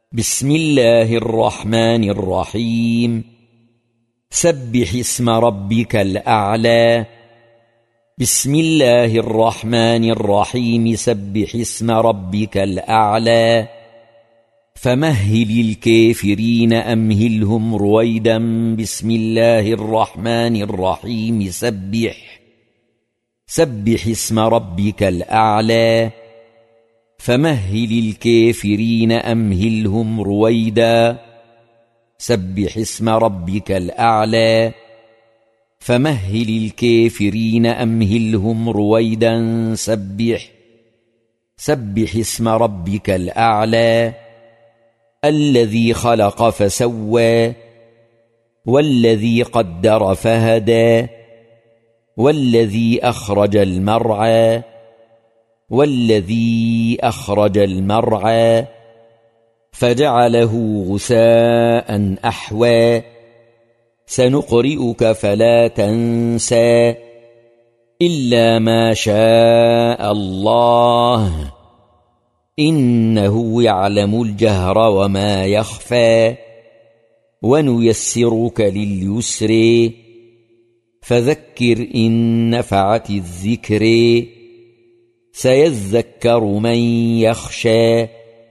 بسم الله الرحمن الرحيم. سبح اسم ربك الأعلى. بسم الله الرحمن الرحيم. سبح اسم ربك الأعلى. فمهل الكافرين أمهلهم رويدا. بسم الله الرحمن الرحيم. سبح اسم ربك الأعلى. فمهل الكافرين أمهلهم رويدا. سبح اسم ربك الأعلى. فمهل الكافرين أمهلهم رويدا. سبح اسم ربك الأعلى. الذي خلق فسوى والذي قدر فهدى والذي أخرج المرعى والذي أخرج المرعى فجعله غثاء أحوى. سنقرئك فلا تنسى إلا ما شاء الله إنه يعلم الجهر وما يخفى. ونيسرك لليسر فذكر إن نفعت الذكر. سيذكر من يخشى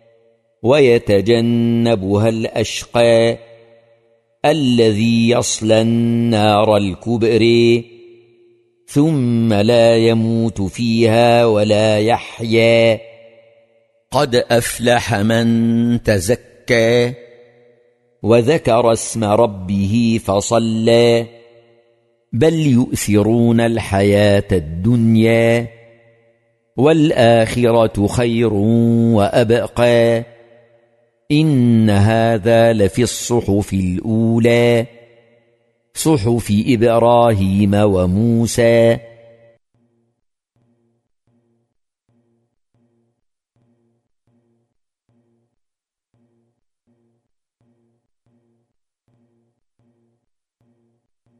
ويتجنبها الأشقى الذي يصلى النار الكبرى ثم لا يموت فيها ولا يحيا. قد أفلح من تزكى وذكر اسم ربه فصلى. بل يؤثرون الحياة الدنيا والآخرة خير وأبقى. إن هذا لفي الصحف الأولى صحف إبراهيم وموسى.